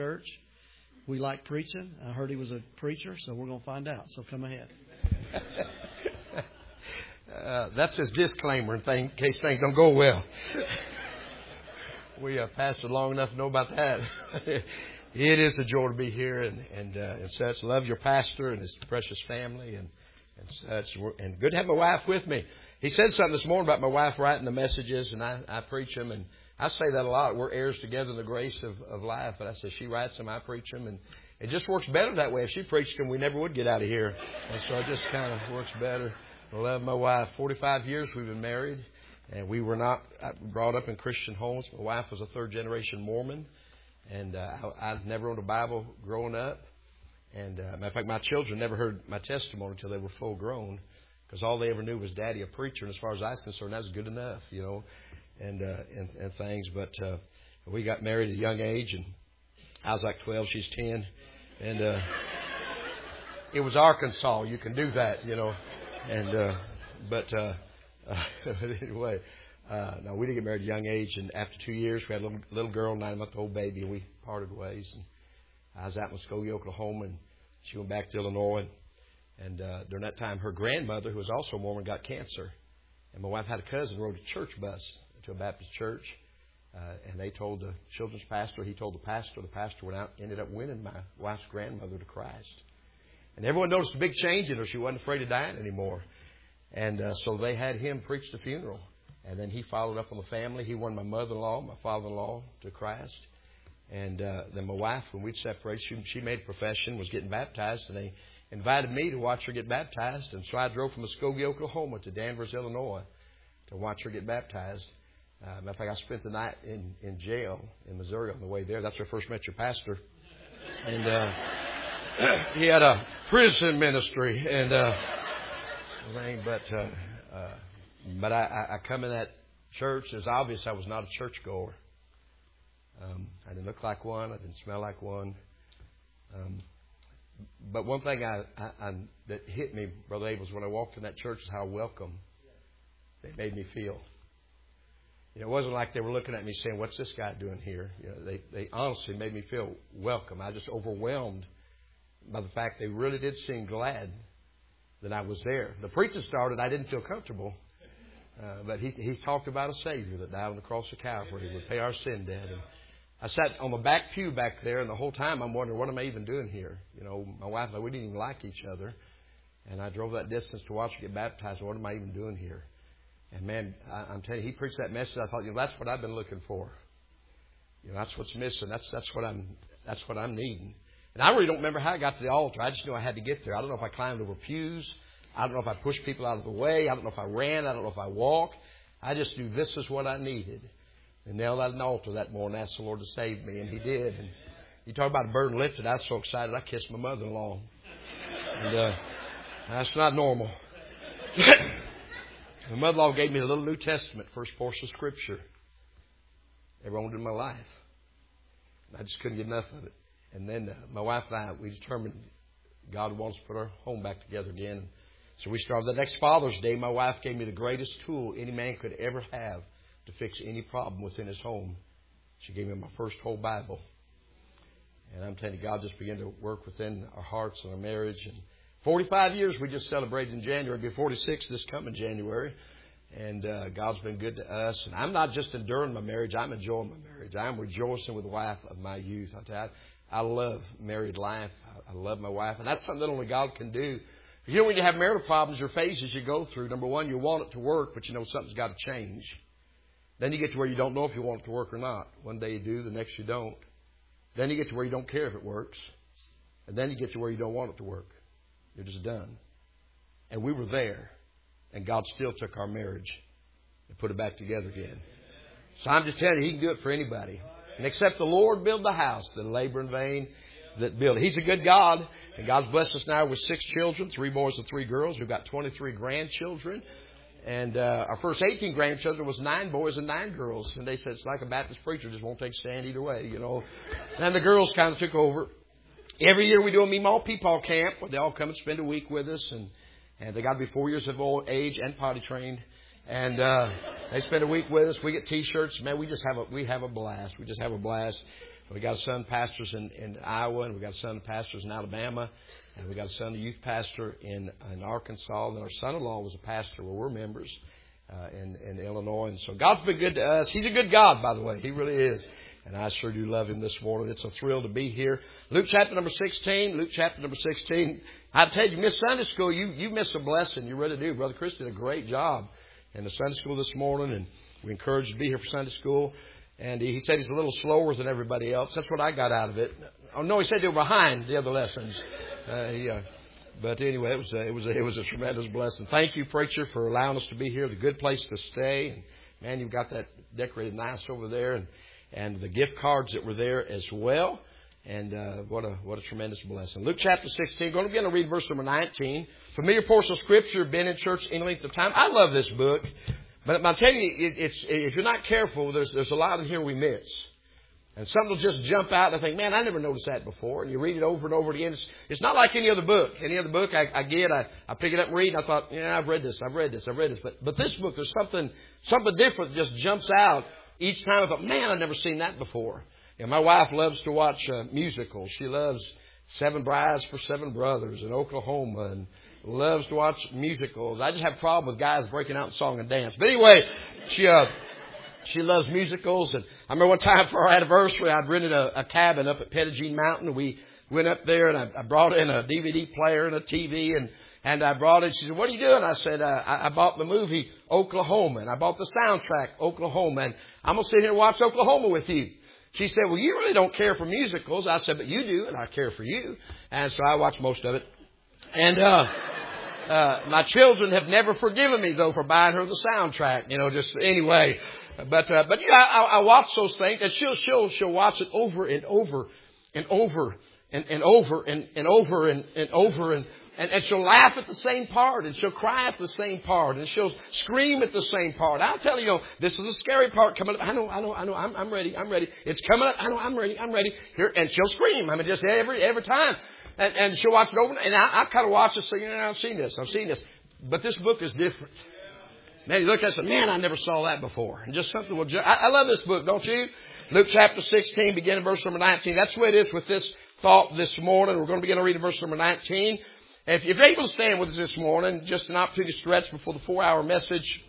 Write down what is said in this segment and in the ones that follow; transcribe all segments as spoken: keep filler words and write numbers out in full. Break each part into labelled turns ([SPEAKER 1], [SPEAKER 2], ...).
[SPEAKER 1] church. We like preaching. I heard he was a preacher, so we're going to find out. So come ahead.
[SPEAKER 2] uh, that's his disclaimer in, thing, in case things don't go well. We have pastored long enough to know about that. It is a joy to be here and and, uh, and such. Love your pastor and his precious family and, and such. And good to have my wife with me. He said something this morning about my wife writing the messages, and I, I preach them. And I say that a lot. We're heirs together in the grace of, of life. But I say she writes them, I preach them. And it just works better that way. If she preached them, we never would get out of here. And so it just kind of works better. I love my wife. forty-five years we've been married. And we were not brought up in Christian homes. My wife was a third-generation Mormon. And uh, I, I'd never owned a Bible growing up. And, uh, matter of fact, my children never heard my testimony until they were full grown. Because all they ever knew was Daddy, a preacher. And as far as I was concerned, that's good enough, you know, and uh, and, and things. But uh, we got married at a young age. And I was like twelve, she's ten. And uh, it was Arkansas. You can do that, you know. And uh, But uh, uh, anyway... Uh, no, we didn't get married at a young age, and after two years, we had a little, little girl, nine-month-old baby, and we parted ways. And I was out in Muskogee, Oklahoma, and she went back to Illinois. And, and uh, during that time, her grandmother, who was also a Mormon, got cancer. And my wife had a cousin who rode a church bus to a Baptist church, uh, and they told the children's pastor. He told the pastor. The pastor went out, ended up winning my wife's grandmother to Christ. And everyone noticed a big change in her. She wasn't afraid of dying anymore. And uh, so they had him preach the funeral. And then he followed up on the family. He won my mother-in-law, my father-in-law to Christ. And uh, then my wife, when we'd separated, she, she made a profession, was getting baptized. And they invited me to watch her get baptized. And so I drove from Muskogee, Oklahoma to Danvers, Illinois to watch her get baptized. Uh, matter of fact, I spent the night in, in jail in Missouri on the way there. That's where I first met your pastor. And uh, he had a prison ministry. And uh, but... Uh, uh, But I, I come in that church. It was obvious I was not a churchgoer. Um, I didn't look like one. I didn't smell like one. Um, but one thing I, I, I, that hit me, Brother Abel, was when I walked in that church is how welcome they made me feel. You know, it wasn't like they were looking at me saying, "What's this guy doing here?" You know, they, they honestly made me feel welcome. I was just overwhelmed by the fact they really did seem glad that I was there. The preaching started. I didn't feel comfortable. Uh, but he he talked about a Savior that died on the cross of Calvary and would pay our sin debt. And I sat on the back pew back there, and the whole time I'm wondering, what am I even doing here? You know, my wife and I, we didn't even like each other. And I drove that distance to watch her get baptized. What am I even doing here? And man, I, I'm telling you, he preached that message. I thought, you know, that's what I've been looking for. You know, that's what's missing. That's that's what I'm that's what I'm needing. And I really don't remember how I got to the altar. I just knew I had to get there. I don't know if I climbed over pews. I don't know if I pushed people out of the way. I don't know if I ran. I don't know if I walked. I just knew this is what I needed. And nailed out an altar that morning and asked the Lord to save me. And He did. And you talk about a burden lifted. I was so excited I kissed my mother-in-law. And uh, that's not normal. My mother-in-law gave me a little New Testament, first portion of Scripture. Ever owned in my life. And I just couldn't get enough of it. And then uh, my wife and I, we determined God wants to put our home back together again. So we started that next Father's Day. My wife gave me the greatest tool any man could ever have to fix any problem within his home. She gave me my first whole Bible. And I'm telling you, God just began to work within our hearts and our marriage. And forty-five years we just celebrated in January. It'll be forty-six this coming January. And uh, God's been good to us. And I'm not just enduring my marriage. I'm enjoying my marriage. I'm rejoicing with the wife of my youth. I tell you, I, I love married life. I, I love my wife. And that's something that only God can do. You know, when you have marital problems or phases you go through, number one, you want it to work, but you know something's got to change. Then you get to where you don't know if you want it to work or not. One day you do, the next you don't. Then you get to where you don't care if it works. And then you get to where you don't want it to work. You're just done. And we were there. And God still took our marriage and put it back together again. So I'm just telling you, He can do it for anybody. And except the Lord build the house, the labor in vain that build it. He's a good God. And God's blessed us now with six children, three boys and three girls. We've got twenty-three grandchildren. And uh, our first eighteen grandchildren was nine boys and nine girls. And they said, it's like a Baptist preacher, just won't take a stand either way, you know. And the girls kind of took over. Every year we do a Meemaw Peepaw camp where they all come and spend a week with us. And, and they got to be four years of old age and potty trained. And uh, they spend a week with us. We get T-shirts. Man, we just have a, we have a blast. We just have a blast. We got a son pastors in, in Iowa, and we got a son pastors in Alabama, and we got a son, a youth pastor in, in Arkansas, and our son-in-law was a pastor where we're members uh, in, in Illinois. And so God's been good to us. He's a good God, by the way. He really is. And I sure do love Him this morning. It's a thrill to be here. Luke chapter number sixteen. Luke chapter number sixteen. I tell you, you miss Sunday school. You you miss a blessing. You really do. Brother Chris did a great job in the Sunday school this morning, and we encourage you to be here for Sunday school. And he said he's a little slower than everybody else. That's what I got out of it. Oh no, he said they were behind the other lessons. Uh, he, uh, but anyway, it was a, it was a, it was a tremendous blessing. Thank you, preacher, for allowing us to be here. The good place to stay. And man, you've got that decorated nice over there, and and the gift cards that were there as well. And uh, what a what a tremendous blessing. Luke chapter sixteen. Going to begin to read verse number nineteen. Familiar portion of Scripture. Been in church any length of time. I love this book. But I'm telling you, it, it's, if you're not careful, there's there's a lot in here we miss. And something will just jump out and I think, man, I never noticed that before. And you read it over and over again. It's, it's not like any other book. Any other book I, I get, I, I pick it up and read, and I thought, yeah, I've read this, I've read this, I've read this. But but this book, there's something something different that just jumps out each time. I thought, man, I've never seen that before. And my wife loves to watch uh, musicals. She loves Seven Brides for Seven Brothers in Oklahoma, and loves to watch musicals. I just have a problem with guys breaking out in song and dance. But anyway, she uh, she loves musicals. And I remember one time for our anniversary, I'd rented a, a cabin up at Pettigene Mountain. We went up there, and I, I brought in a D V D player and a T V, and and I brought it. She said, "What are you doing?" I said, uh, I, I bought the movie Oklahoma, and I bought the soundtrack Oklahoma, and I'm going to sit here and watch Oklahoma with you. She said, "Well, you really don't care for musicals." I said, "But you do, and I care for you." And so I watched most of it. And uh, uh, my children have never forgiven me, though, for buying her the soundtrack. You know, just anyway. But uh, but yeah, I, I watch those things, and she'll she'll she'll watch it over and over and over and, and over and, and over and, and over and. And, and she'll laugh at the same part, and she'll cry at the same part, and she'll scream at the same part. I'll tell you, you know, this is the scary part coming up. I know, I know, I know. I'm, I'm ready. I'm ready. It's coming up. I know. I'm ready. I'm ready. Here, and she'll scream. I mean, just every every time, and, and she'll watch it over. And I, I kind of watch it, saying, you know, I've seen this. I've seen this. But this book is different. Man, you look at it and say, man, I never saw that before. And just something will. Ju- I, I love this book, don't you? Luke chapter sixteen, beginning verse number nineteen. That's the way it is with this thought this morning. We're going to begin to read verse number nineteen. If you're able to stand with us this morning, just an opportunity to stretch before the four-hour message.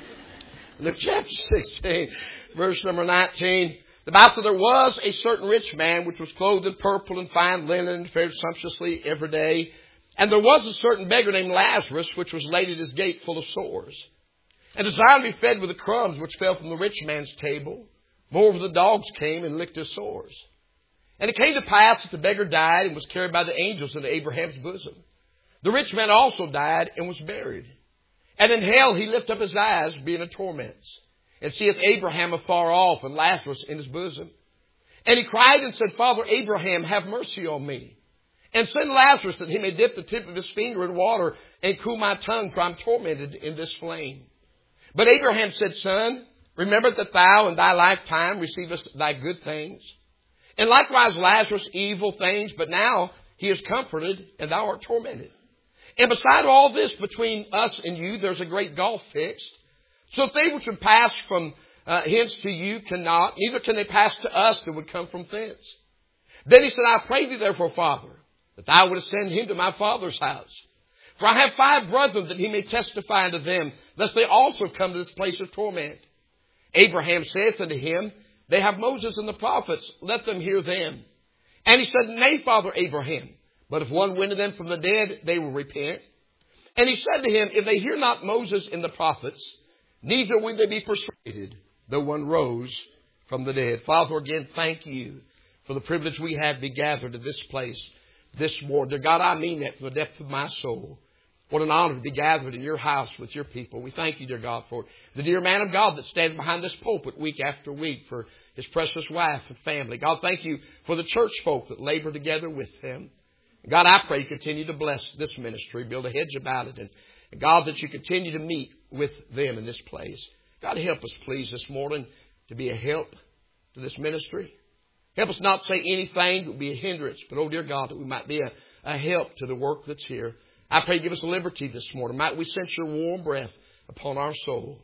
[SPEAKER 2] Luke chapter sixteen, verse number nineteen. The Bible said, there was a certain rich man which was clothed in purple and fine linen and fared sumptuously every day. And there was a certain beggar named Lazarus which was laid at his gate full of sores, and desired to be fed with the crumbs which fell from the rich man's table. Moreover, the dogs came and licked his sores. And it came to pass that the beggar died and was carried by the angels into Abraham's bosom. The rich man also died and was buried. And in hell he lifted up his eyes, being in torments, and seeth Abraham afar off, and Lazarus in his bosom. And he cried and said, Father Abraham, have mercy on me, and send Lazarus that he may dip the tip of his finger in water and cool my tongue, for I am tormented in this flame. But Abraham said, Son, remember that thou in thy lifetime receivest thy good things, and likewise Lazarus evil things, but now he is comforted, and thou art tormented. And beside all this, between us and you, there's a great gulf fixed. So if they which would pass from uh, hence to you cannot, neither can they pass to us that would come from thence. Then he said, I pray thee therefore, Father, that thou wouldest send him to my father's house. For I have five brethren, that he may testify unto them, lest they also come to this place of torment. Abraham saith unto him, They have Moses and the prophets, let them hear them. And he said, Nay, Father Abraham, but if one went to them from the dead, they will repent. And he said to him, If they hear not Moses and the prophets, neither will they be persuaded, though one rose from the dead. Father, again, thank you for the privilege we have to be gathered in this place this morning. Dear God, I mean that from the depth of my soul. What an honor to be gathered in your house with your people. We thank you, dear God, for the dear man of God that stands behind this pulpit week after week, for his precious wife and family. God, thank you for the church folk that labor together with him. God, I pray you continue to bless this ministry, build a hedge about it. And, and God, that you continue to meet with them in this place. God, help us, please, this morning to be a help to this ministry. Help us not say anything that would be a hindrance, but, oh, dear God, that we might be a, a help to the work that's here. I pray give us liberty this morning. Might we sense your warm breath upon our soul.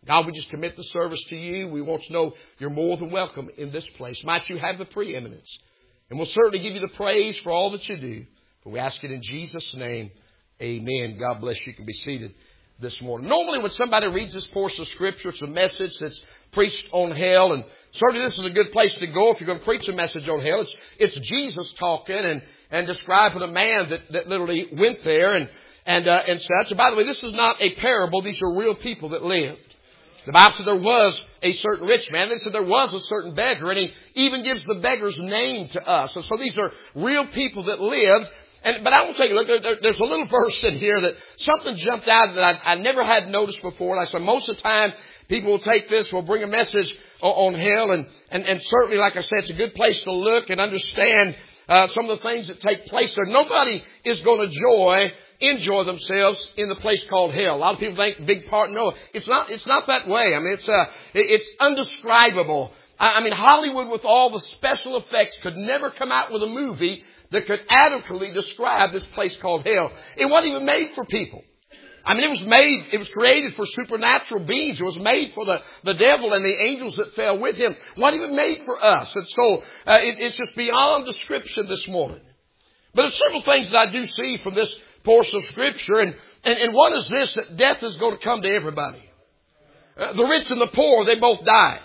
[SPEAKER 2] God, we just commit the service to you. We want to know you're more than welcome in this place. Might you have the preeminence. And we'll certainly give you the praise for all that you do. But we ask it in Jesus' name. Amen. God bless you. You can be seated this morning. Normally when somebody reads this portion of Scripture, it's a message that's preached on hell. And certainly this is a good place to go if you're going to preach a message on hell. It's, it's Jesus talking and, and describing a man that, that literally went there and, and, uh, and such. And by the way, this is not a parable. These are real people that lived. The Bible said there was a certain rich man. They said there was a certain beggar. And he even gives the beggar's name to us. And so these are real people that lived. And, but I will take a look. There, there's a little verse in here that something jumped out that I, I never had noticed before. Like I said, most of the time, people will take this, will bring a message on, on hell. And, and, and certainly, like I said, it's a good place to look and understand uh, some of the things that take place there. Nobody is going to joy, enjoy themselves in the place called hell. A lot of people think big part. No, it's not. It's not that way. I mean, it's uh, it's undescribable. I, I mean, Hollywood with all the special effects could never come out with a movie that could adequately describe this place called hell. It wasn't even made for people. I mean, it was made, it was created for supernatural beings. It was made for the, the devil and the angels that fell with him. It wasn't even made for us. And so, uh, it, it's just beyond description this morning. But there's several things that I do see from this portion of Scripture. And, and, and one is this, that death is going to come to everybody. Uh, the rich and the poor, they both died.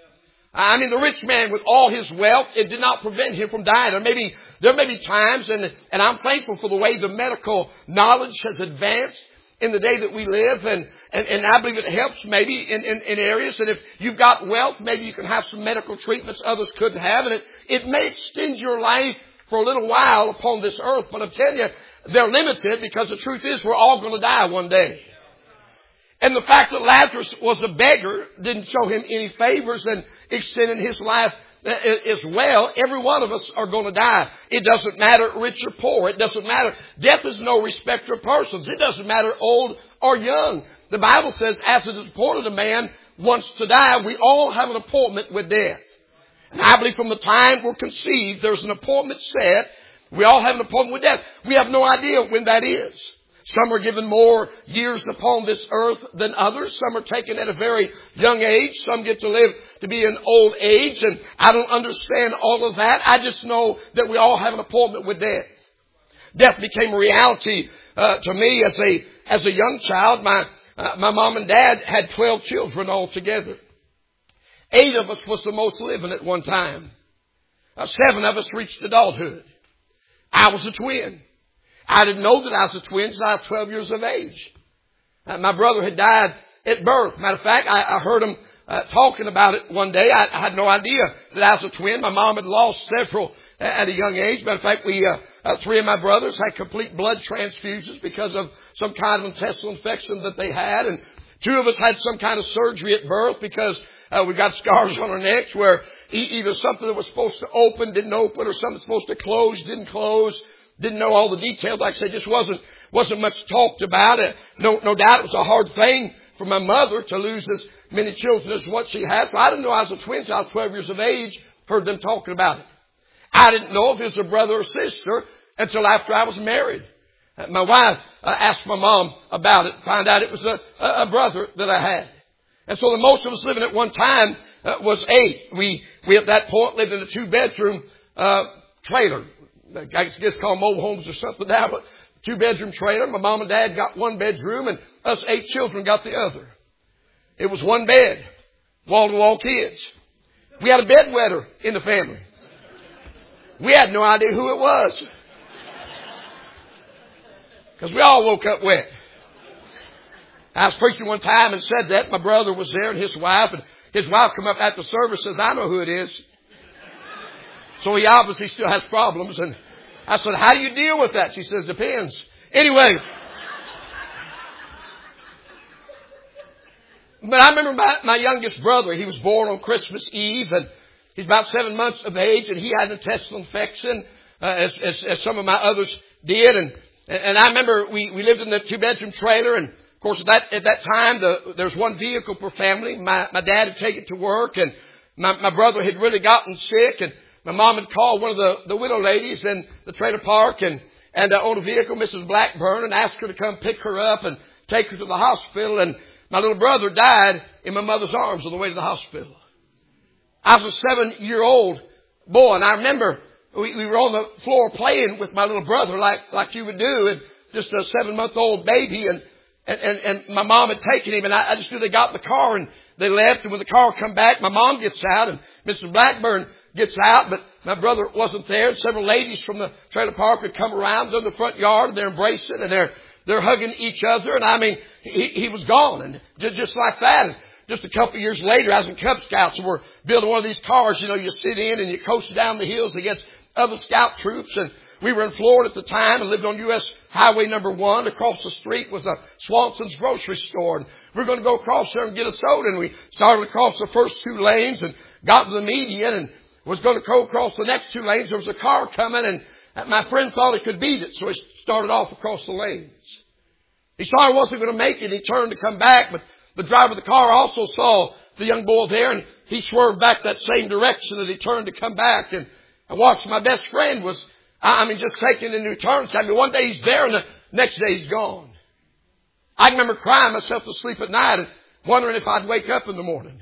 [SPEAKER 2] I mean, the rich man with all his wealth, it did not prevent him from dying. There may be, there may be times, and, and I'm thankful for the way the medical knowledge has advanced in the day that we live, and, and, and I believe it helps maybe in, in, in areas. And if you've got wealth, maybe you can have some medical treatments others couldn't have, and it, it may extend your life for a little while upon this earth. But I'm telling you, they're limited, because the truth is we're all going to die one day. And the fact that Lazarus was a beggar didn't show him any favors in extending his life as well. Every one of us are going to die. It doesn't matter rich or poor. It doesn't matter. Death is no respecter of persons. It doesn't matter old or young. The Bible says, as it is appointed a man once to die, we all have an appointment with death. And I believe from the time we're conceived, there's an appointment set. We all have an appointment with death. We have no idea when that is. Some are given more years upon this earth than others. Some are taken at a very young age. Some get to live to be an old age. And I don't understand all of that. I just know that we all have an appointment with death. Death became a reality uh, to me as a as a young child. My uh, my mom and dad had twelve children altogether. Eight of us was the most living at one time. Uh, seven of us reached adulthood. I was a twin. I didn't know that I was a twin until I was twelve years of age. Uh, my brother had died at birth. Matter of fact, I, I heard him uh, talking about it one day. I, I had no idea that I was a twin. My mom had lost several at a young age. Matter of fact, we uh, uh, three of my brothers had complete blood transfusions because of some kind of intestinal infection that they had. And two of us had some kind of surgery at birth because uh, we got scars on our necks where e- either something that was supposed to open didn't open, or something supposed to close didn't close. Didn't know all the details. Like I said, just wasn't, wasn't much talked about it. No, no doubt it was a hard thing for my mother to lose as many children as what she had. So I didn't know I was a twin until I was twelve years of age. Heard them talking about it. I didn't know if it was a brother or sister until after I was married. My wife uh, asked my mom about it, found out it was a, a brother that I had. And so the most of us living at one time uh, was eight. We, we at that point lived in a two bedroom, uh, trailer. I guess it's called mobile homes or something now, but two bedroom trailer. My mom and dad got one bedroom, and us eight children got the other. It was one bed, wall to wall kids. We had a bedwetter in the family. We had no idea who it was, because we all woke up wet. I was preaching one time and said that. My brother was there and his wife, and his wife come up after service and says, "I know who it is." So he obviously still has problems. And I said, "How do you deal with that?" She says, "Depends." Anyway. But I remember my, my youngest brother, he was born on Christmas Eve, and he's about seven months of age, and he had an intestinal infection, uh, as, as, as some of my others did. And, and I remember we, we lived in the two bedroom trailer, and of course at that, at that time, the, there was one vehicle per family. My, my dad had taken to work, and my, my brother had really gotten sick, and my mom had called one of the, the widow ladies in the trailer park and, and uh, owned a vehicle, Missus Blackburn, and asked her to come pick her up and take her to the hospital. And my little brother died in my mother's arms on the way to the hospital. I was a seven-year-old boy, and I remember we, we were on the floor playing with my little brother like, like you would do, and just a seven-month-old baby, and, and, and, and my mom had taken him, and I, I just knew they got in the car, and they left, and when the car come back, my mom gets out, and Missus Blackburn gets out, but my brother wasn't there, and several ladies from the trailer park had come around in the front yard, and they're embracing, and they're They're hugging each other, and I mean, he, he was gone, and just, just like that. And just a couple of years later, I was in Cub Scouts, and we're building one of these cars, you know, you sit in and you coast down the hills against other scout troops, and we were in Florida at the time and lived on U S Highway number one. Across the street was a Swanson's grocery store, and we were going to go across there and get a soda, and we started across the first two lanes and got to the median and was going to go across the next two lanes. There was a car coming, and my friend thought he could beat it, so he started off across the lanes. He saw he wasn't going to make it. He turned to come back, but the driver of the car also saw the young boy there, and he swerved back that same direction that he turned to come back. And I watched my best friend was, I mean, just taking a new turn. I mean, one day he's there, and the next day he's gone. I remember crying myself to sleep at night and wondering if I'd wake up in the morning.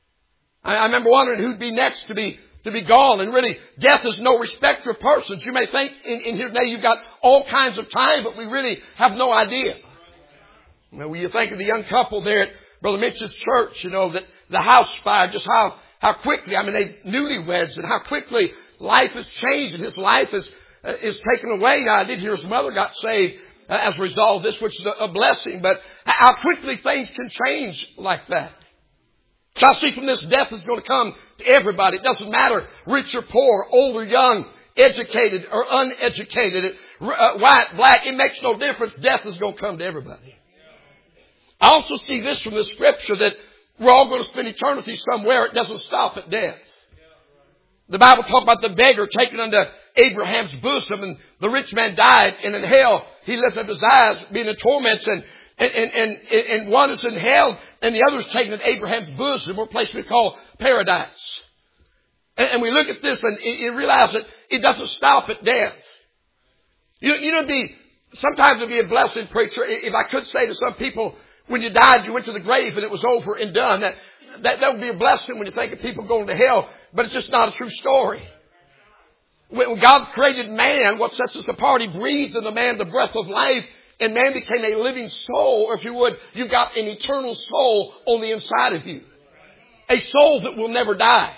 [SPEAKER 2] I, I remember wondering who'd be next to be to be gone. And really, death is no respecter of persons. You may think in, in here today you've got all kinds of time, but we really have no idea. You know, when you think of the young couple there at Brother Mitch's church, you know, that the house fire, just how, how quickly, I mean, they newlyweds, and how quickly life has changed and his life is, uh, is taken away. Now, I did hear his mother got saved uh, as a result of this, which is a, a blessing, but how quickly things can change like that. So I see from this, death is going to come to everybody. It doesn't matter rich or poor, old or young, educated or uneducated, uh, white, black. It makes no difference. Death is going to come to everybody. I also see this from the scripture that we're all going to spend eternity somewhere. It doesn't stop at death. The Bible talks about the beggar taken unto Abraham's bosom, and the rich man died, and in hell he lifted up his eyes, being in torments, and and and, and, and one is in hell, and the other is taken at Abraham's bosom, or a place we call paradise. And, and we look at this and you realize that it doesn't stop at death. You, you know, it'd be, sometimes it'd be a blessing, preacher, if I could say to some people, when you died, you went to the grave and it was over and done. That, that, that would be a blessing when you think of people going to hell, but it's just not a true story. When God created man, what sets us apart, He breathed in the man the breath of life, and man became a living soul, or if you would, you've got an eternal soul on the inside of you. A soul that will never die.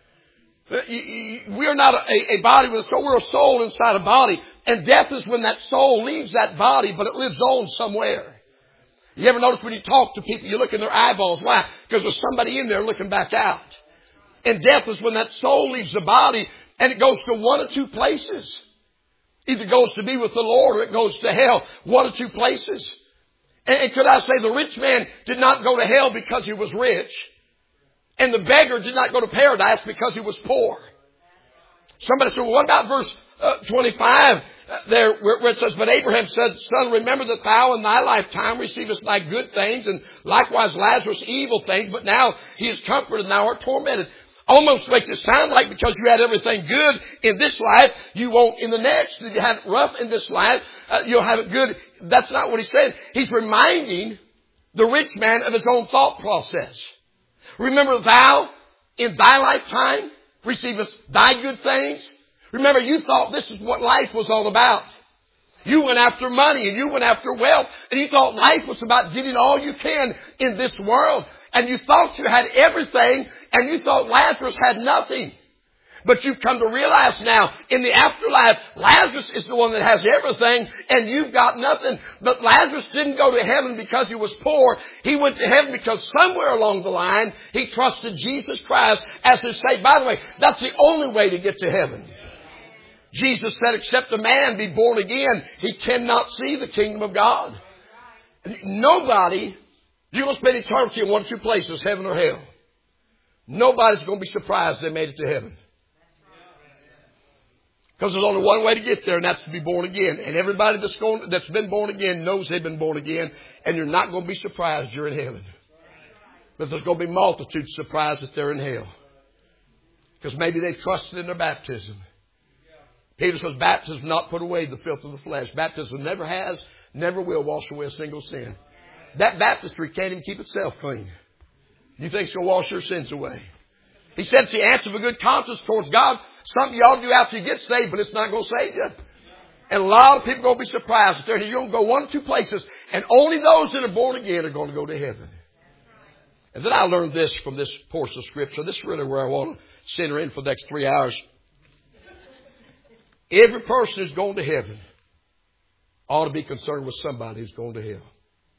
[SPEAKER 2] We are not a, a body with a soul. We're a soul inside a body. And death is when that soul leaves that body, but it lives on somewhere. You ever notice when you talk to people, you look in their eyeballs. Why? Because there's somebody in there looking back out. And death is when that soul leaves the body and it goes to one or two places. Either goes to be with the Lord or it goes to hell. One or two places. And, and could I say the rich man did not go to hell because he was rich. And the beggar did not go to paradise because he was poor. Somebody said, well, what about verse uh, twenty-five? There where it says, but Abraham said, son, remember that thou in thy lifetime receivest thy good things, and likewise Lazarus evil things, but now he is comforted and thou art tormented. Almost makes it sound like because you had everything good in this life, you won't in the next. If you have it rough in this life, uh, you'll have it good. That's not what he said. He's reminding the rich man of his own thought process. Remember thou in thy lifetime receivest thy good things. Remember, you thought this is what life was all about. You went after money and you went after wealth, and you thought life was about getting all you can in this world. And you thought you had everything, and you thought Lazarus had nothing. But you've come to realize now, in the afterlife, Lazarus is the one that has everything, and you've got nothing. But Lazarus didn't go to heaven because he was poor. He went to heaven because somewhere along the line, he trusted Jesus Christ as his Savior. By the way, that's the only way to get to heaven. Jesus said, except a man be born again, he cannot see the kingdom of God. Nobody, you're going to spend eternity in one or two places, heaven or hell. Nobody's going to be surprised they made it to heaven. Because there's only one way to get there, and that's to be born again. And everybody that's going, that's been born again knows they've been born again, and you're not going to be surprised you're in heaven. But there's going to be multitudes surprised that they're in hell. Because maybe they've trusted in their baptism. Peter says baptism not put away the filth of the flesh. Baptism never has, never will wash away a single sin. That baptistry can't even keep itself clean. You think it's going to wash your sins away. He said it's the answer of a good conscience towards God. Something you ought to do after you get saved, but it's not going to save you. And a lot of people are going to be surprised that you're going to go one or two places, and only those that are born again are going to go to heaven. And then I learned this from this portion of Scripture. This is really where I want to center in for the next three hours. Every person who's going to heaven ought to be concerned with somebody who's going to hell.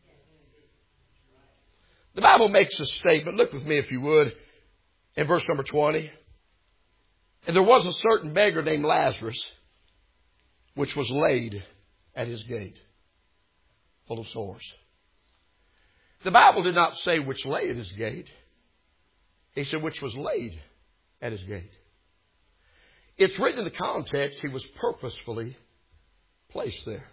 [SPEAKER 2] The Bible makes a statement. Look with me, if you would, in verse number twenty. And there was a certain beggar named Lazarus, which was laid at his gate, full of sores. The Bible did not say which lay at his gate. He said which was laid at his gate. It's written in the context, he was purposefully placed there.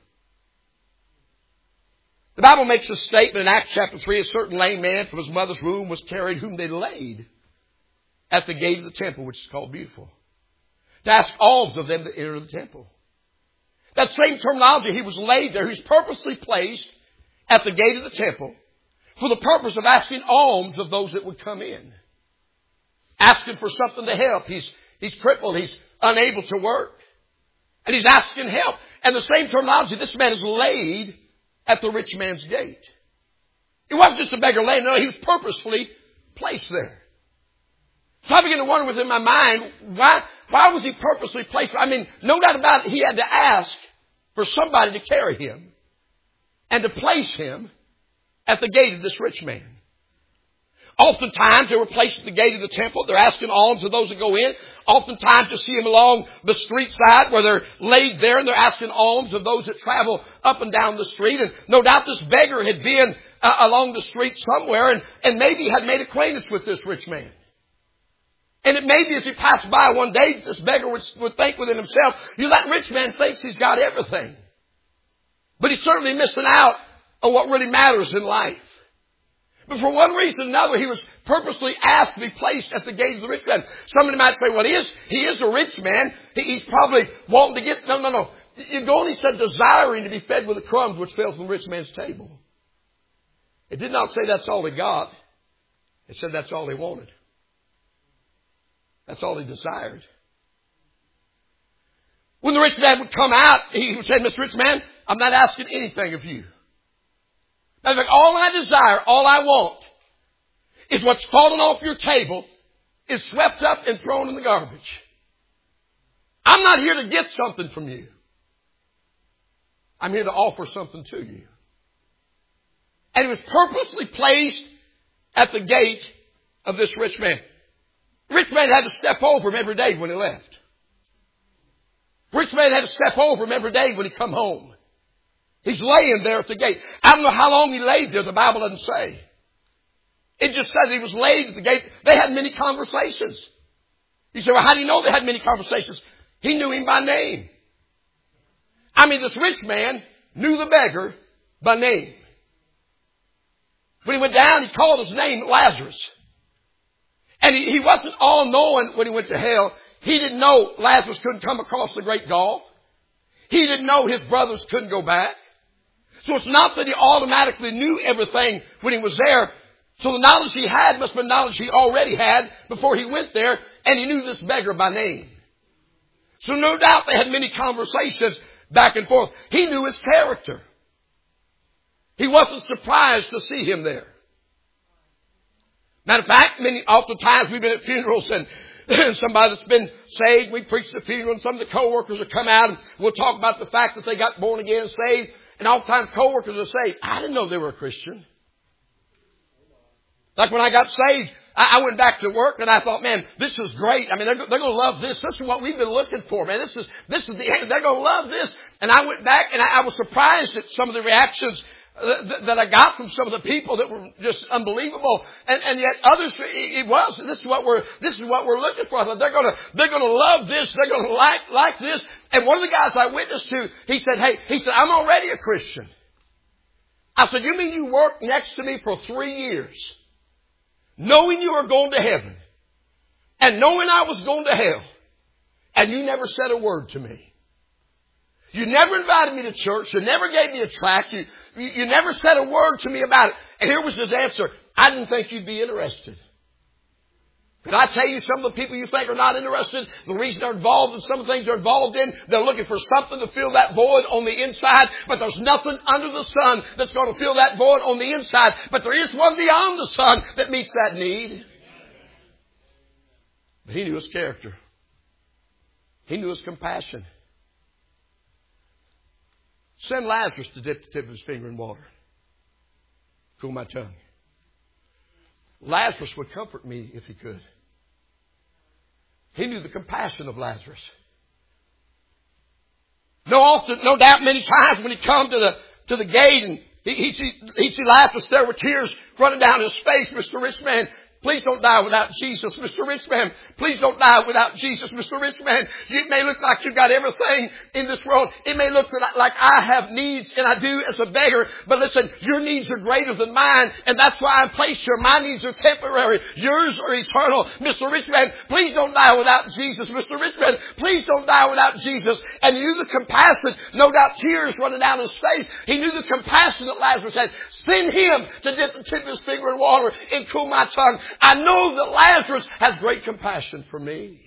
[SPEAKER 2] The Bible makes a statement in Acts chapter three, a certain lame man from his mother's womb was carried, whom they laid at the gate of the temple, which is called Beautiful, to ask alms of them to enter the temple. That same terminology, he was laid there. He was purposely placed at the gate of the temple for the purpose of asking alms of those that would come in. Asking for something to help. He's, he's crippled. He's unable to work. And he's asking help. And the same terminology, this man is laid at the rich man's gate. It wasn't just a beggar laying. No, he was purposefully placed there. So I began to wonder within my mind, why, why was he purposely placed? I mean, no doubt about it, he had to ask for somebody to carry him and to place him at the gate of this rich man. Oftentimes, they were placed at the gate of the temple. They're asking alms of those that go in. Oftentimes, you see them along the street side where they're laid there and they're asking alms of those that travel up and down the street. And no doubt this beggar had been uh, along the street somewhere and, and maybe had made acquaintance with this rich man. And it may be as he passed by one day, this beggar would, would think within himself, you know, that rich man thinks he's got everything. But he's certainly missing out on what really matters in life. But for one reason or another, he was purposely asked to be placed at the gate of the rich man. Somebody might say, well, he is, he is a rich man. He, he's probably wanting to get, no, no, no. It only said desiring to be fed with the crumbs which fell from the rich man's table. It did not say that's all he got. It said that's all he wanted. That's all he desired. When the rich man would come out, he would say, Mister Rich Man, I'm not asking anything of you. Matter of fact, all I desire, all I want, is what's fallen off your table is swept up and thrown in the garbage. I'm not here to get something from you. I'm here to offer something to you. And he was purposely placed at the gate of this rich man. The rich man had to step over him every day when he left. The rich man had to step over him every day when he come home. He's laying there at the gate. I don't know how long he laid there. The Bible doesn't say. It just says he was laid at the gate. They had many conversations. You say, well, how do you know they had many conversations? He knew him by name. I mean, this rich man knew the beggar by name. When he went down, he called his name Lazarus. And he, he wasn't all-knowing when he went to hell. He didn't know Lazarus couldn't come across the great gulf. He didn't know his brothers couldn't go back. So it's not that he automatically knew everything when he was there. So the knowledge he had must have been knowledge he already had before he went there. And he knew this beggar by name. So no doubt they had many conversations back and forth. He knew his character. He wasn't surprised to see him there. Matter of fact, many, oftentimes we've been at funerals and somebody that's been saved, we preach the funeral and some of the co-workers will come out and we'll talk about the fact that they got born again and saved. And oftentimes co-workers will say, I didn't know they were a Christian. Like when I got saved, I, I went back to work and I thought, man, this is great. I mean, they're, they're going to love this. This is what we've been looking for, man. This is, this is the end. They're going to love this. And I went back and I, I was surprised at some of the reactions that I got from some of the people that were just unbelievable, and, and yet others, it was. This is what we're. This is what we're looking for. I thought they're going to. They're going to love this. They're going to like like this. And one of the guys I witnessed to, he said, "Hey, he said, I'm already a Christian." I said, "You mean you worked next to me for three years, knowing you were going to heaven, and knowing I was going to hell, and you never said a word to me?" You never invited me to church. You never gave me a tract. You, you, you never said a word to me about it. And here was his answer. I didn't think you'd be interested. Can I tell you some of the people you think are not interested, the reason they're involved in some of the things they're involved in, they're looking for something to fill that void on the inside, but there's nothing under the sun that's going to fill that void on the inside. But there is one beyond the sun that meets that need. But he knew his character. He knew his compassion. Send Lazarus to dip the tip of his finger in water. Cool my tongue. Lazarus would comfort me if he could. He knew the compassion of Lazarus. No, often, no doubt, many times when he come to the to the gate and he he'd see, he'd see Lazarus there with tears running down his face. Mister Rich Man, please don't die without Jesus. Mister Rich Man, please don't die without Jesus. Mister Rich Man, it may look like you've got everything in this world. It may look like I have needs, and I do as a beggar. But listen, your needs are greater than mine, and that's why I'm placed here. My needs are temporary. Yours are eternal. Mister Rich Man, please don't die without Jesus. Mister Rich Man, please don't die without Jesus. And he knew the compassion, no doubt tears running down his face. He knew the compassion that Lazarus had. Send him to dip the tip of his finger in water and cool my tongue. I know that Lazarus has great compassion for me.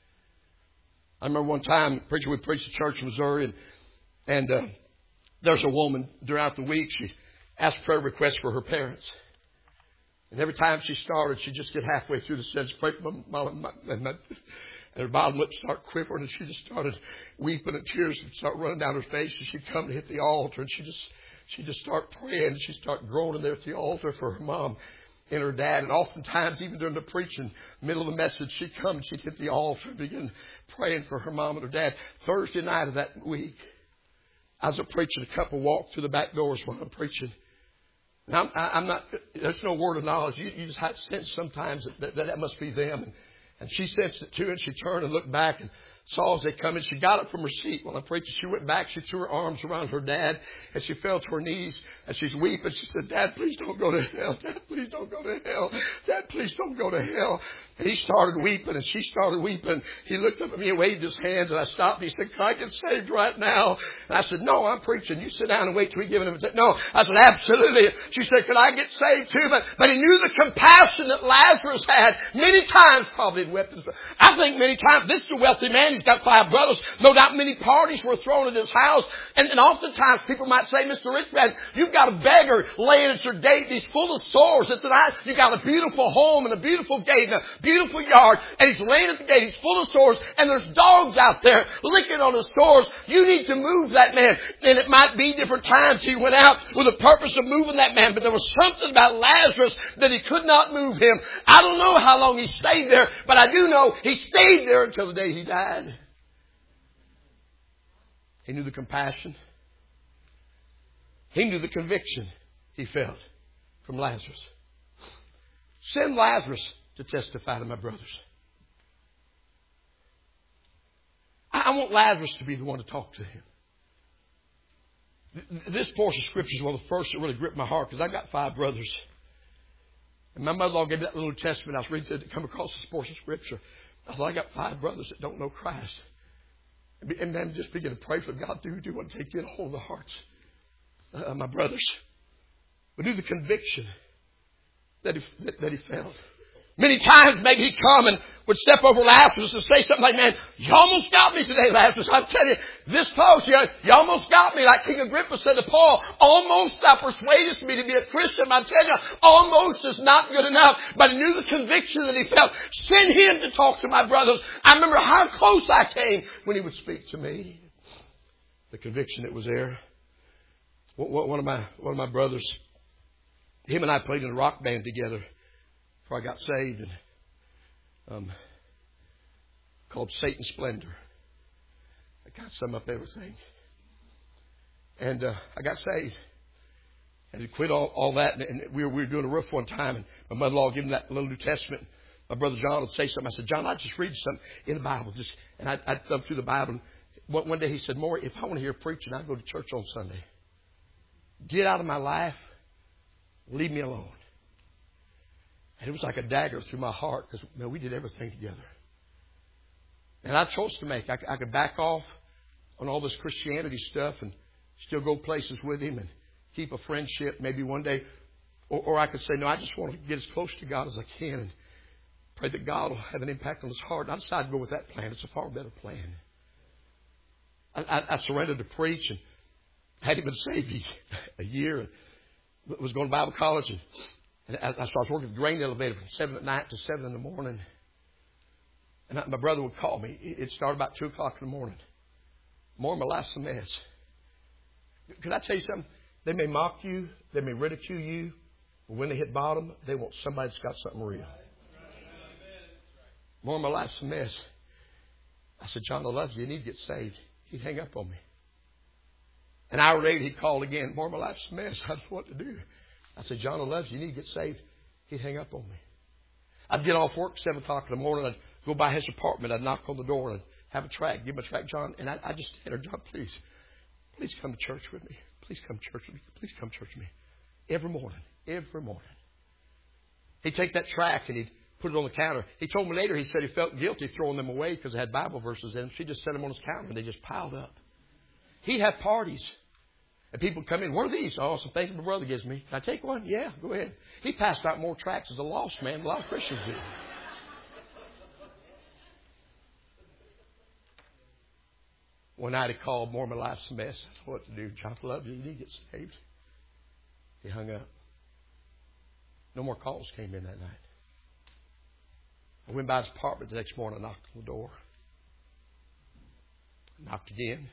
[SPEAKER 2] I remember one time, preacher, we preached at church in Missouri, and, and uh, there's a woman throughout the week, she asked prayer requests for her parents. And every time she started, she'd just get halfway through the sentence, pray for my mom, and, my, and her bottom lip start quivering, and she just started weeping, and tears would start running down her face, and she'd come to hit the altar, and she just, she'd just start praying, and she'd start groaning there at the altar for her mom and her dad. And oftentimes, even during the preaching, middle of the message, she'd come and she'd hit the altar and begin praying for her mom and her dad. Thursday night of that week, I was preaching. A couple walked through the back doors while I'm preaching. And I'm, I'm not, there's no word of knowledge. You, you just have to sense sometimes that that, that must be them. And, and she sensed it too, and she turned and looked back and saw as they come in. She got up from her seat while I'm preaching. She went back. She threw her arms around her dad, and she fell to her knees, and she's weeping. She said, Dad, please don't go to hell. Dad, please don't go to hell. Dad, please don't go to hell. And he started weeping, and she started weeping. He looked up at me and waved his hands, and I stopped. He said, can I get saved right now? And I said, no, I'm preaching. You sit down and wait till we give him. No, I said, absolutely. She said, can I get saved too? But, but he knew the compassion that Lazarus had. Many times, probably in weapons. I think many times, this is a wealthy man. He's got five brothers. No doubt many parties were thrown at his house. And, and oftentimes people might say, Mister Rich Man, you've got a beggar laying at your gate. He's full of sores. It's an, you've got a beautiful home and a beautiful gate and a beautiful yard. And he's laying at the gate. He's full of sores. And there's dogs out there licking on his sores. You need to move that man. And it might be different times he went out with the purpose of moving that man. But there was something about Lazarus that he could not move him. I don't know how long he stayed there, but I do know he stayed there until the day he died. He knew the compassion. He knew the conviction he felt from Lazarus. Send Lazarus to testify to my brothers. I want Lazarus to be the one to talk to him. This portion of Scripture is one of the first that really gripped my heart, because I've got five brothers. And my mother-in-law gave me that little testament. I was reading it to come across this portion of Scripture. I thought, I got five brothers that don't know Christ. And then just begin to pray for God. Do, do want to take in a hold of the hearts of uh, my brothers. But do the conviction that he, that, that he felt. Many times maybe he'd come and would step over Lazarus and say something like, man, you almost got me today, Lazarus. I'm telling you, this close, you, you almost got me. Like King Agrippa said to Paul, almost thou persuadest me to be a Christian. I'm telling you, almost is not good enough. But he knew the conviction that he felt. Send him to talk to my brothers. I remember how close I came when he would speak to me. The conviction that was there. One of my, one of my brothers, him and I played in a rock band together before I got saved, and um, called Satan Splendor. I got sum up everything. And uh, I got saved. And to quit all, all that, and, and we, were, we were doing a roof one time, and my mother-in-law gave me that little New Testament. My brother John would say something. I said, John, I just read something in the Bible. Just, and I'd, I'd thumb through the Bible. And one, one day he said, Maury, if I want to hear preaching, I go to church on Sunday. Get out of my life. Leave me alone. And it was like a dagger through my heart, because man, we did everything together. And I had a choice to make. I, I could back off on all this Christianity stuff and still go places with Him and keep a friendship maybe one day. Or, or I could say, no, I just want to get as close to God as I can and pray that God will have an impact on His heart. And I decided to go with that plan. It's a far better plan. I, I, I surrendered to preach and hadn't been saved a year and was going to Bible college. And, and I, so I was working at the grain elevator from seven at night to seven in the morning. And my brother would call me. It started about two o'clock in the morning. More of my life's a mess. Can I tell you something? They may mock you. They may ridicule you. But when they hit bottom, they want somebody that's got something real. More of my life's a mess. I said, John, I love you. You need to get saved. He'd hang up on me. An hour later, he called again. More of my life's a mess. I don't know what to do. I said, John, I love you. You need to get saved. He'd hang up on me. I'd get off work seven o'clock in the morning. I'd go by his apartment. I'd knock on the door and I'd have a tract. Give him a tract, John. And I, I just said, John, please, please come to church with me. Please come to church with me. Please come to church with me. Every morning. Every morning. He'd take that tract and he'd put it on the counter. He told me later, he said he felt guilty throwing them away because they had Bible verses in them. She just set them on his counter and they just piled up. He'd have parties. And people would come in, what are these? Oh, some things my brother gives me. Can I take one? Yeah, go ahead. He passed out more tracts as a lost man than a lot of Christians do. One night he called, more of my life's a mess. I don't know what to do. John, I love you. You need to get saved. He hung up. No more calls came in that night. I went by his apartment the next morning. I knocked on the door. Knocked again.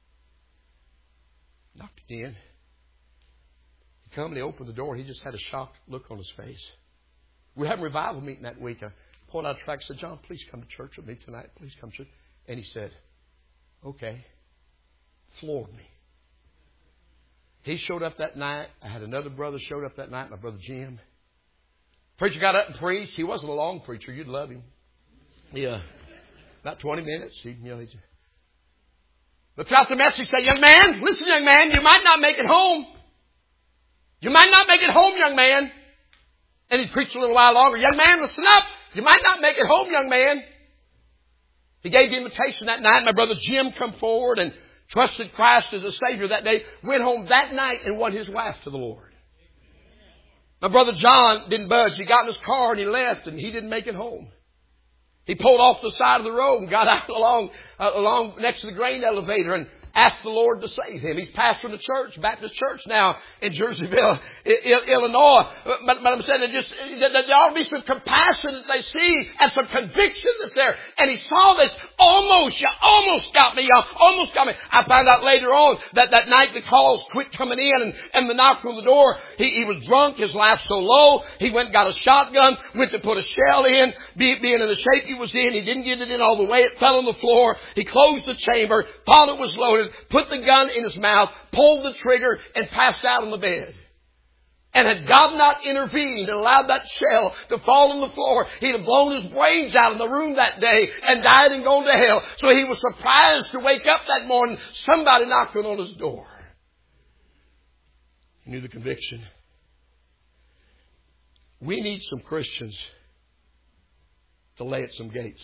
[SPEAKER 2] Knocked again. He come and he opened the door. He just had a shocked look on his face. We were having a revival meeting that week. I pulled out a tract and said, John, please come to church with me tonight. Please come to church. And he said, okay. Floored me. He showed up that night. I had another brother showed up that night, my brother Jim. Preacher got up and preached. He wasn't a long preacher. You'd love him. Yeah. About twenty minutes. He, you know, he, but throughout the message, he said, young man, listen, young man, you might not make it home. You might not make it home, young man. And he preached a little while longer. Young man, listen up. You might not make it home, young man. He gave the invitation that night. My brother Jim come forward and trusted Christ as a Savior that day. Went home that night and won his wife to the Lord. My brother John didn't budge. He got in his car and he left and he didn't make it home. He pulled off the side of the road and got out along, uh, along next to the grain elevator and asked the Lord to save him. He's pastoring a church, Baptist church now in Jerseyville, Illinois. But, but I'm saying that just that there ought to be some compassion that they see and some conviction that's there. And he saw this almost, you almost got me, you almost got me. I found out later on that that night the calls quit coming in and, and the knock on the door. He, he was drunk, his laugh so low. He went and got a shotgun, went to put a shell in, be, being in the shape he was in. He didn't get it in all the way. It fell on the floor. He closed the chamber, thought it was loaded, put the gun in his mouth, pulled the trigger, and passed out on the bed. And had God not intervened and allowed that shell to fall on the floor, he'd have blown his brains out in the room that day and died and gone to hell. So he was surprised to wake up that morning, somebody knocking on his door. He knew the conviction. We need some Christians to lay at some gates.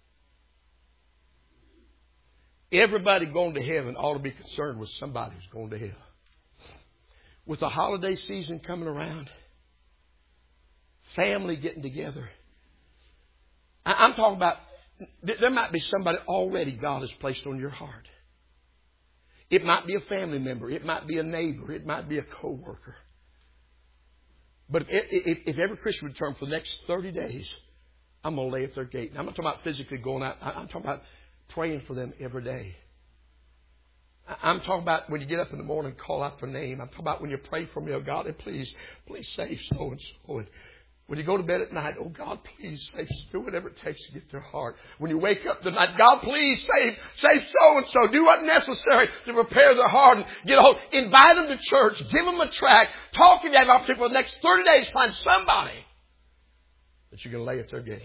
[SPEAKER 2] Everybody going to heaven ought to be concerned with somebody who's going to hell. With the holiday season coming around, family getting together. I'm talking about, there might be somebody already God has placed on your heart. It might be a family member. It might be a neighbor. It might be a co-worker. But if, if, if every Christian would turn for the next thirty days, I'm going to lay at their gate. Now, I'm not talking about physically going out. I'm talking about praying for them every day. I'm talking about when you get up in the morning, call out their name. I'm talking about when you pray for me, oh God, and please, please save so and so. And when you go to bed at night, oh God, please save, do whatever it takes to get their heart. When you wake up tonight, God, please save, save so and so. Do what's necessary to prepare their heart and get a hold. Invite them to church. Give them a tract. Talk to them opportunity for the next thirty days. Find somebody that you can lay at their gate.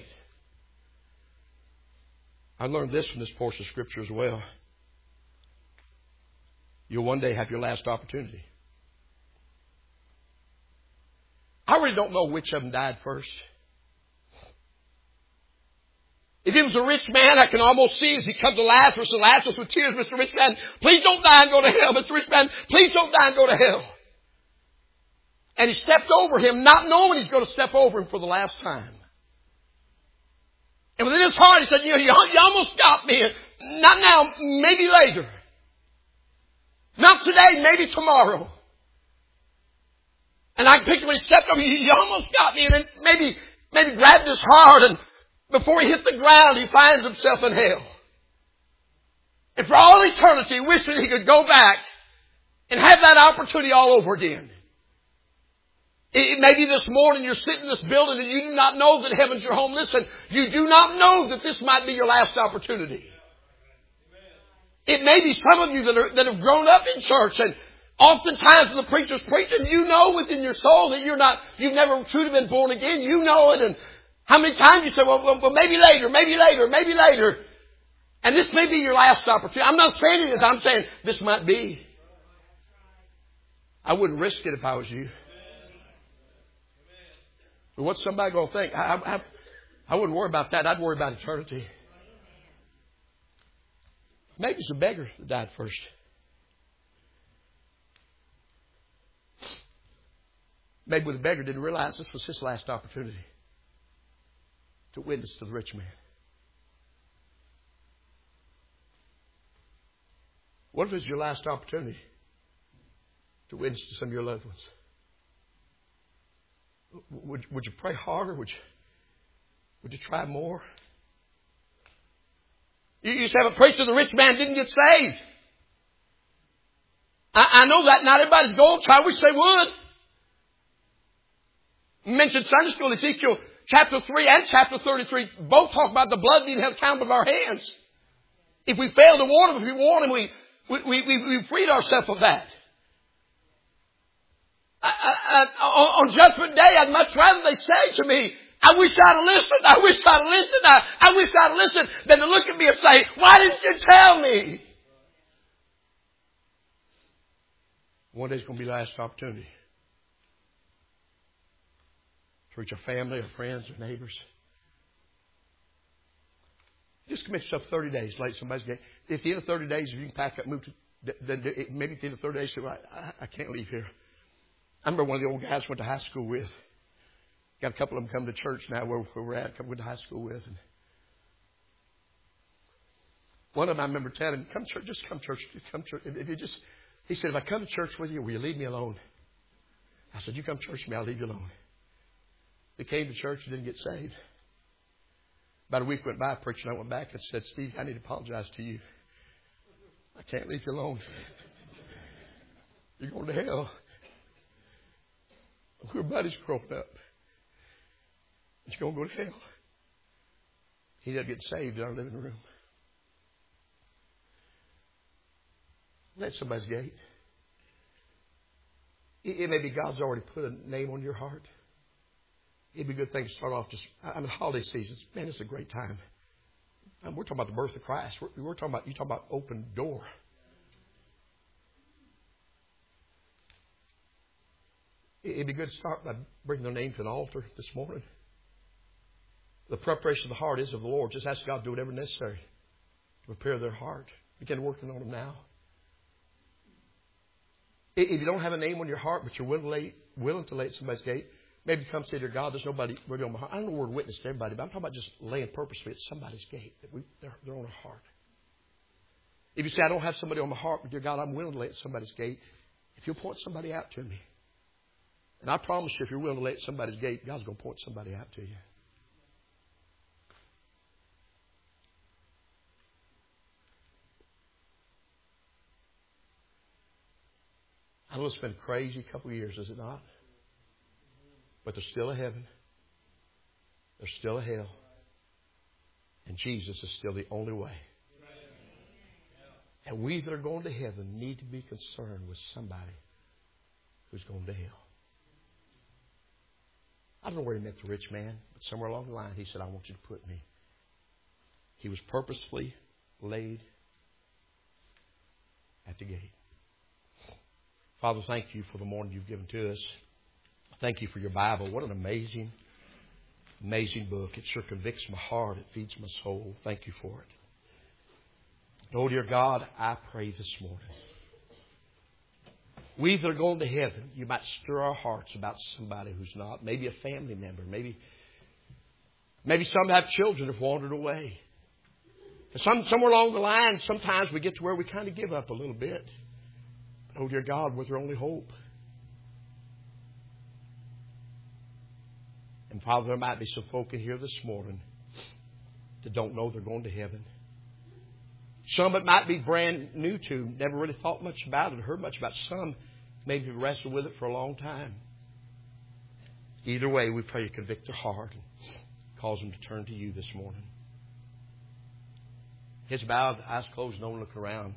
[SPEAKER 2] I learned this from this portion of Scripture as well. You'll one day have your last opportunity. I really don't know which of them died first. If he was a rich man, I can almost see as he come to Lazarus, and Lazarus with tears, Mister Rich Man, please don't die and go to hell. Mister Rich Man, please don't die and go to hell. And he stepped over him, not knowing he's going to step over him for the last time. And within his heart, he said, you know, you, you almost got me. Not now, maybe later. Not today, maybe tomorrow. And I can picture when he stepped over, you, you almost got me. And then maybe, maybe grabbed his heart, and before he hit the ground, he finds himself in hell. And for all eternity, wishing he could go back and have that opportunity all over again. It, maybe this morning you're sitting in this building and you do not know that heaven's your home. Listen, you do not know that this might be your last opportunity. It may be some of you that, are, that have grown up in church, and oftentimes when the preacher's preaching, you know within your soul that you're not, you've never truly been born again. You know it. And how many times you say, well, well, well maybe later, maybe later, maybe later. And this may be your last opportunity. I'm not saying it is. I'm saying this might be. I wouldn't risk it if I was you. But what's somebody going to think? I, I, I wouldn't worry about that. I'd worry about eternity. Maybe it's a beggar that died first. Maybe the beggar didn't realize this was his last opportunity to witness to the rich man. What if it's your last opportunity to witness to some of your loved ones? Would, would you pray harder? Would you, would you try more? You used to have a preacher, the rich man didn't get saved. I, I know that not everybody's going to try. I wish they would. You mentioned Sunday school, Ezekiel chapter three and chapter thirty-three both talk about the blood being held accountable of our hands. If we fail to warn them, if we warn them, we, we, we, we, we freed ourselves of that. I, I, I, on Judgment Day, I'd much rather they say to me, I wish I'd have listened, I wish I'd have listened, I, I wish I'd have listened, than to look at me and say, why didn't you tell me? One day's going to be the last opportunity to reach our family, our friends, our neighbors. Just commit yourself thirty days, late somebody's gate. If at the end of thirty days, if you can pack up, move to, maybe at the end of thirty days, say, well, I, I can't leave here. I remember one of the old guys I went to high school with. Got a couple of them come to church now where we're at, a couple went to high school with. And one of them I remember telling him, come to church, just come to church, come to church. If you just, he said, if I come to church with you, will you leave me alone? I said, you come to church with me, I'll leave you alone. He came to church and didn't get saved. About a week went by, preacher and I went back and said, Steve, I need to apologize to you. I can't leave you alone. You're going to hell. We're buddies growing up. You're going to go to hell. He didn't get saved in our living room. That's somebody's gate. It may be God's already put a name on your heart. It'd be a good thing to start off just, I mean, holiday seasons. Man, it's a great time. I mean, we're talking about the birth of Christ. We're, we're talking about, you talking about open door. It'd be good to start by bringing their name to an altar this morning. The preparation of the heart is of the Lord. Just ask God to do whatever necessary to prepare their heart. Begin working on them now. If you don't have a name on your heart, but you're willing to lay, willing to lay at somebody's gate, maybe come say to God, there's nobody really on my heart. I don't know the word witness to everybody, but I'm talking about just laying purposely at somebody's gate. That we, they're, they're on our heart. If you say, I don't have somebody on my heart, but dear God, I'm willing to lay at somebody's gate. If you'll point somebody out to me. And I promise you, if you're willing to lay at somebody's gate, God's going to point somebody out to you. I know it's been a crazy couple of years, is it not? But there's still a heaven. There's still a hell. And Jesus is still the only way. And we that are going to heaven need to be concerned with somebody who's going to hell. I don't know where he met the rich man, but somewhere along the line he said, I want you to put me. He was purposefully laid at the gate. Father, thank you for the morning you've given to us. Thank you for your Bible. What an amazing Amazing book. It sure convicts my heart. It feeds my soul. Thank you for it. Oh, dear God, I pray this morning, we that are going to heaven, you might stir our hearts about somebody who's not. Maybe a family member. Maybe, maybe some have children that have wandered away. Some, somewhere along the line, sometimes we get to where we kind of give up a little bit. But, oh, dear God, we're their only hope. And, Father, there might be some folk in here this morning that don't know they're going to heaven. Some it might be brand new to, never really thought much about it, heard much about it. Some maybe wrestled with it for a long time. Either way, we pray you convict their heart and cause them to turn to you this morning. Heads bowed, eyes closed, no one look around.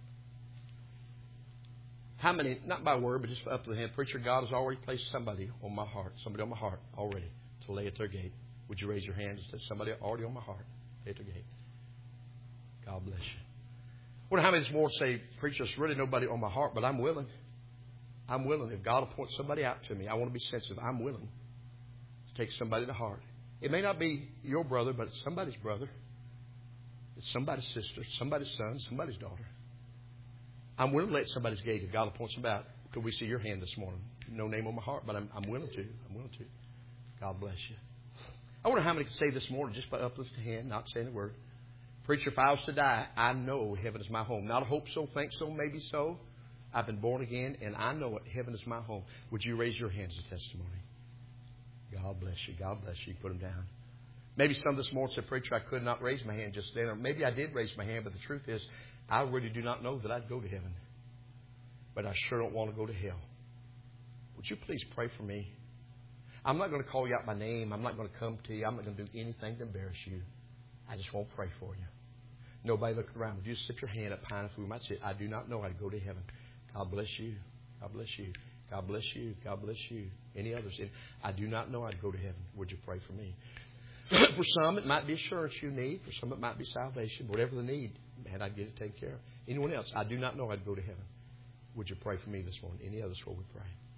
[SPEAKER 2] How many, not by word, but just up to the hand, preacher, God has already placed somebody on my heart, somebody on my heart already to lay at their gate. Would you raise your hand and say, somebody already on my heart, lay at their gate? God bless you. I wonder how many this morning say, preacher, there's really nobody on my heart, but I'm willing. I'm willing. If God will point somebody out to me, I want to be sensitive. I'm willing to take somebody to heart. It may not be your brother, but it's somebody's brother. It's somebody's sister, somebody's son, somebody's daughter. I'm willing to let somebody's gate if God will point somebody out. Could we see your hand this morning? No name on my heart, but I'm, I'm willing to. I'm willing to. God bless you. I wonder how many could say this morning, just by uplifting a hand, not saying a word. Preacher, if I was to die, I know heaven is my home. Not a hope so, think so, maybe so. I've been born again, and I know it. Heaven is my home. Would you raise your hands as testimony? God bless you. God bless you. Put them down. Maybe some this morning said, preacher, I could not raise my hand just then. Or maybe I did raise my hand, but the truth is, I really do not know that I'd go to heaven. But I sure don't want to go to hell. Would you please pray for me? I'm not going to call you out by name. I'm not going to come to you. I'm not going to do anything to embarrass you. I just won't pray for you. Nobody looking around. Would you slip your hand up high enough? We might say, I do not know I'd go to heaven. God bless you. God bless you. God bless you. God bless you. Any others? I do not know I'd go to heaven. Would you pray for me? For some, it might be assurance you need. For some, it might be salvation. Whatever the need, man, I'd get it taken care of. Anyone else? I do not know I'd go to heaven. Would you pray for me this morning? Any others before we pray?